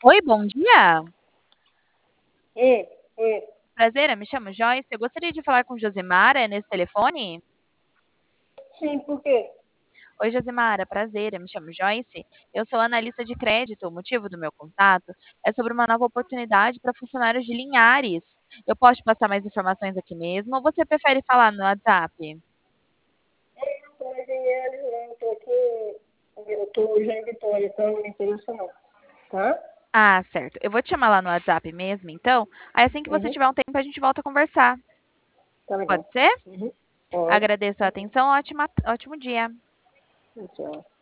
Oi, bom dia. Hum, hum. Prazer, eu me chamo Joyce. Eu gostaria de falar com Josimara nesse telefone. Sim, por quê? Oi, Josimara, prazer, eu me chamo Joyce. Eu sou analista de crédito. O motivo do meu contato é sobre uma nova oportunidade para funcionários de Linhares. Eu posso te passar mais informações aqui mesmo ou você prefere falar no WhatsApp? Eu tô em Pinheiros, não, eu tô aqui, eu tô já em Vitória, então não me interessa não, tá? Ah, certo. Eu vou te chamar lá no WhatsApp mesmo, então. Aí assim que você Uhum, tiver um tempo, a gente volta a conversar. tá Pode legal. ser? Uhum, pode. Agradeço a atenção. Ótimo dia. Tchau.